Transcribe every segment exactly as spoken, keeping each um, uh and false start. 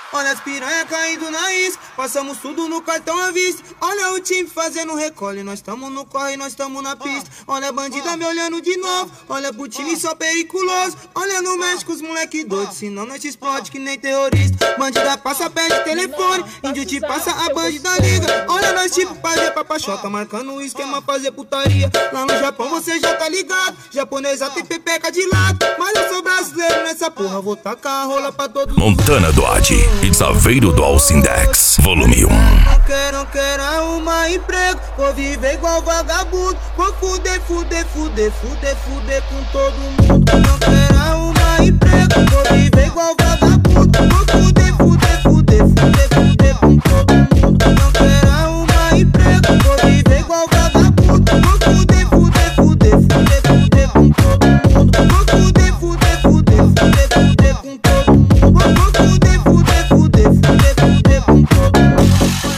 Olha as piranha caindo na isca, passamos tudo no cartão à vista. Olha o time fazendo recolhe, nós tamo no corre, nós tamo na pista. Olha a bandida me olhando de novo, olha pro time só periculoso. Olha no México os moleque doido, senão nós te explode que nem terrorista. Bandida passa, pede telefone, índio te passa, a bandida liga. Olha nós tipo fazer papachota, marcando o esquema fazer putaria. Lá no Japão você já tá ligado, japonesa tem pepeca de lado. Mas eu sou brasileiro nessa porra, vou tacar a rola pra todos. Montana Duarte e Desaveiro do Alcindex, volume um. Não quero, não quero arrumar emprego, vou viver igual vagabundo. Vou fuder, fuder, fuder, fuder, fuder com todo mundo. Não quero arrumar emprego, vou viver igual vagabundo. Vou fuder, fuder, fuder, fuder, fuder com todo mundo. Não quero arrumar emprego, vou viver igual vagabundo. Vou fuder, fuder, fuder, fuder, fuder com todo mundo. Vou fuder, fuder, fuder, fuder, fuder com todo mundo. Vou fuder, fuder, fuder, fuder, fuder com todo mundo.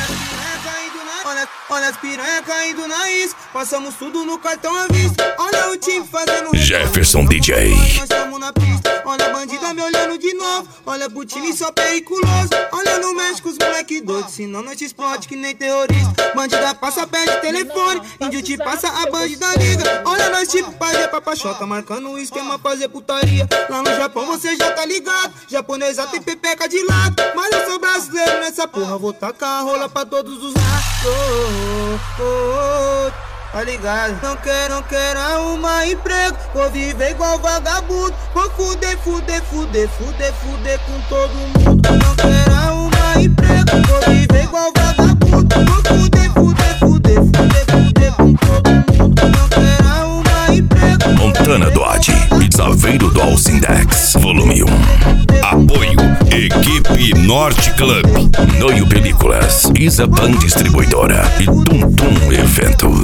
Olha, olha as piranha caindo na isca, passamos tudo no cartão à vista. Olha o time fazendo Jefferson D J. Nós tamo na pista. Olha a bandida me olhando de novo, olha pro time só periculoso. Olha no México os moleque doido, senão nós te explode que nem terrorista. Bandida passa, pede telefone, índio te passa, a bandida liga. Olha nós tipo fazer papachota, marcando o esquema fazer putaria. Lá no Japão você já tá ligado, japonesa tem pepeca de lado. Mas eu sou brasileiro nessa porra, vou tacar a rola pra todos os lados. Oh, oh, oh, tá ligado? Não quero, não quero arrumar emprego, vou viver igual vagabundo. Vou fuder, fuder, fuder, fuder, fuder com todo mundo. Não quero arrumar emprego, vou viver igual vagabundo. Vou fuder, fuder, fuder, fuder, fuder com todo mundo. Não quero arrumar emprego. Montana Duarte e Desaveiro do Alcindex, volume um. Apoio Equipe Norte Club, Noio Películas, Isapan Distribuidora e Tum Tum Eventos.